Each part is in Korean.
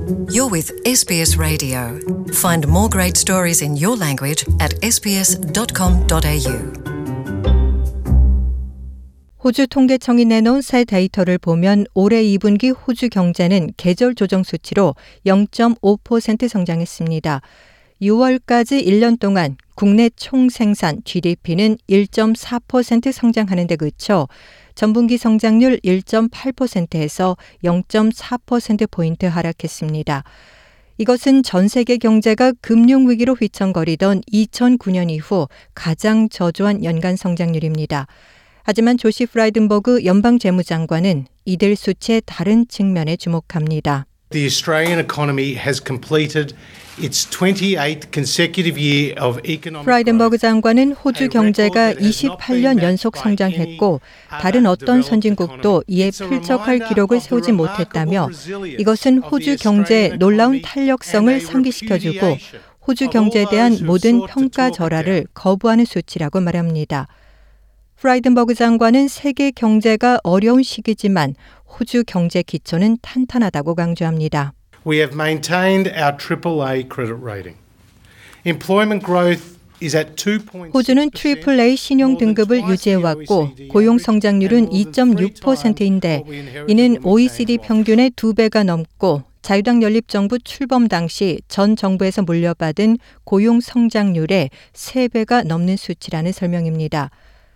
You're with SBS Radio. Find more great stories in your language at sbs.com.au. 호주 통계청이 내놓은 새 데이터를 보면 올해 2분기 호주 경제는 계절 조정 수치로 0.5% 성장했습니다. 6월까지 1년 동안 국내 총생산 GDP는 1.4% 성장하는 데 그쳐 전분기 성장률 1.8%에서 0.4%포인트 하락했습니다. 이것은 전 세계 경제가 금융위기로 휘청거리던 2009년 이후 가장 저조한 연간 성장률입니다. 하지만 조시 프라이든버그 연방재무장관은 이들 수치의 다른 측면에 주목합니다. The Australian economy has completed its 28th consecutive year of economic 프라이든버그 장관은 호주 경제가 28년 연속 성장했고 다른 어떤 선진국도 이에 필적할 기록을 세우지 못했다며 이것은 호주 경제의 놀라운 탄력성을 상기시켜주고 호주 경제에 대한 모든 평가 절하를 거부하는 수치라고 말합니다. 프라이든버그 장관은 세계 경제가 어려운 시기지만 호주 경제 기초는 탄탄하다고 강조합니다. We have maintained our AAA credit rating. Employment growth is at 2.6%. 호주는 AAA 신용 등급을 유지해왔고 고용 성장률은 2.6%인데 이는 OECD 평균의 2배가 넘고 자유당 연립정부 출범 당시 전 정부에서 물려받은 고용 성장률의 3배가 넘는 수치라는 설명입니다.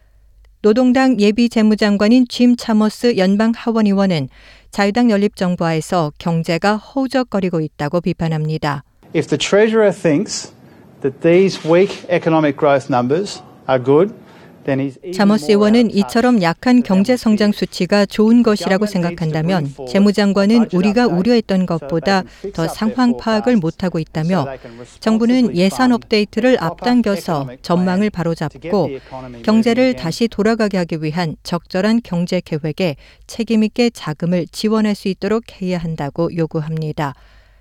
노동당 예비재무장관인 짐 차머스 연방 하원의원은 자유당 연립정부하에서 경제가 허우적거리고 있다고 비판합니다. If the Treasurer thinks that these weak economic growth numbers are good, then he's even 차머스 more 의원은 out of touch. 이처럼 약한 경제 성장 수치가 좋은 것이라고 생각한다면 재무장관은 우리가 우려했던 것보다 더 상황 파악을 못하고 있다며 정부는 예산 업데이트를 앞당겨서 전망을 바로잡고 경제를 다시 돌아가게 하기 위한 적절한 경제 계획에 책임 있게 자금을 지원할 수 있도록 해야 한다고 요구합니다.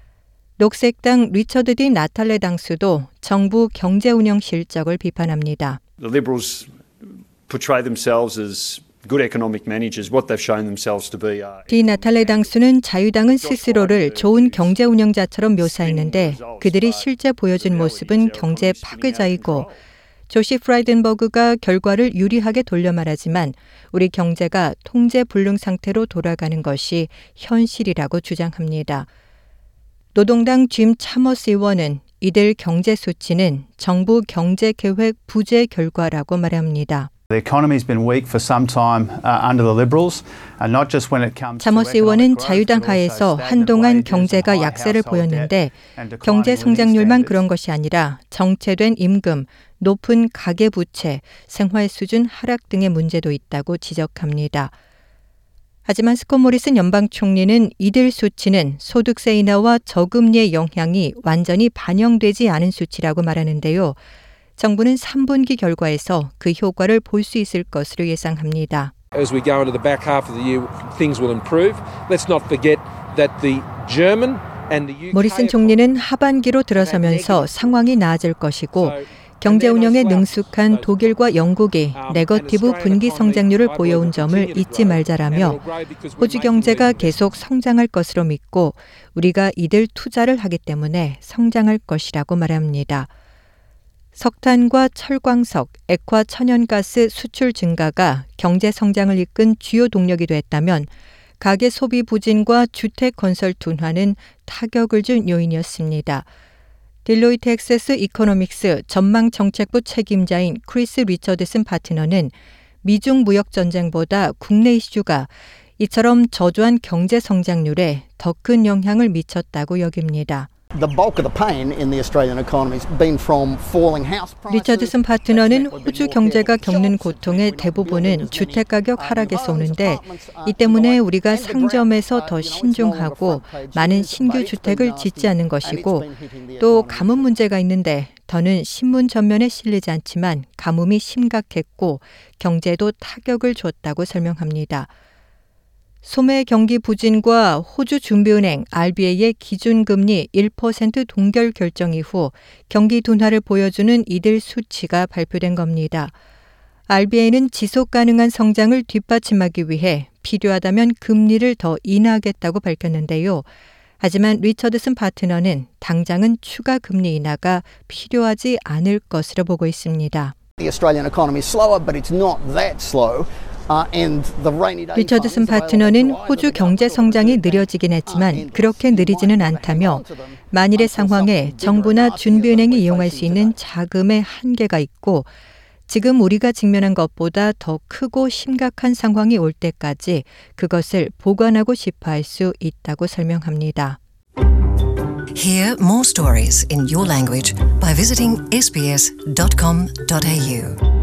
녹색당 리처드 디 나탈레 당수도 정부 경제 운영 실적을 비판합니다. The Liberals portray themselves as good economic managers. What they've shown themselves to be are. 디 나탈레 당수는 자유당은 스스로를 좋은 경제 운영자처럼 묘사했는데 그들이 실제 보여준 모습은 경제 파괴자이고 조시 프라이든버그가 결과를 유리하게 돌려 말하지만 우리 경제가 통제 불능 상태로 돌아가는 것이 현실이라고 주장합니다. 노동당 짐 차머스 의원은 이들 경제 수치는 정부 경제 계획 부재 결과라고 말합니다. The economy has been weak for some time under the Liberals, not just when it comes to 차머스 의원은 자유당 하에서 한동안 경제가 약세를 보였는데 경제 성장률만 그런 것이 아니라 정체된 임금, 높은 가계 부채, 생활 수준 하락 등의 문제도 있다고 지적합니다. 하지만 스콧 모리슨 연방 총리는 이들 수치는 소득세 인하와 저금리의 영향이 완전히 반영되지 않은 수치라고 말하는데요. 정부는 3분기 결과에서 그 효과를 볼 수 있을 것으로 예상합니다. As we go into the back half of the year, things will improve. Let's not forget that the German and the UK 모리슨 총리는 하반기로 들어서면서 상황이 나아질 것이고 경제 운영에 능숙한 독일과 영국이 네거티브 분기 성장률을 보여온 점을 잊지 말자라며 호주 경제가 계속 성장할 것으로 믿고 우리가 이들 투자를 하기 때문에 성장할 것이라고 말합니다. 석탄과 철광석, 액화 천연가스 수출 증가가 경제 성장을 이끈 주요 동력이 됐다면 가계 소비 부진과 주택 건설 둔화는 타격을 준 요인이었습니다. 딜로이트 액세스 이코노믹스 전망정책부 책임자인 크리스 리처드슨 파트너는 미중 무역 전쟁보다 국내 이슈가 이처럼 저조한 경제 성장률에 더 큰 영향을 미쳤다고 여깁니다. The bulk of the pain in the Australian economy has been from falling house prices. 리처드슨 파트너는 호주 경제가 겪는 고통의 대부분은 주택 가격 하락에서 오는데 이 때문에 우리가 상점에서 더 신중하고 많은 신규 주택을 짓지 않는 것이고 또 가뭄 문제가 있는데 더는 신문 전면에 실리지 않지만 가뭄이 심각했고 경제도 타격을 줬다고 설명합니다. 소매 경기 부진과 호주 준비은행 RBA의 기준금리 1% 동결 결정 이후 경기 둔화를 보여주는 이들 수치가 발표된 겁니다. RBA는 지속 가능한 성장을 뒷받침하기 위해 필요하다면 금리를 더 인하하겠다고 밝혔는데요. 하지만 RBA는 지속 가능한 성장을 뒷받침하기 위해 필요하다면 금리를 더 인하하겠다고 밝혔는데요. 하지만 RBA는 지속 가능한 성장을 뒷받침하기 위해 필요하다면 금리를 더 인하하겠다고 밝혔는데요. 하지만 리처드슨 파트너는 당장은 추가 금리 인하가 필요하지 않을 것으로 보고 있습니다. The Australian economy is slower, but it's not that slow. 리처드슨 파트너는 호주 경제 성장이 느려지긴 했지만 그렇게 느리지는 않다며 만일의 상황에 정부나 준비은행이 이용할 수 있는 자금의 한계가 있고 지금 우리가 직면한 것보다 더 크고 심각한 상황이 올 때까지 그것을 보관하고 싶어 할 수 있다고 설명합니다. Hear more stories in your language by visiting sbs.com.au.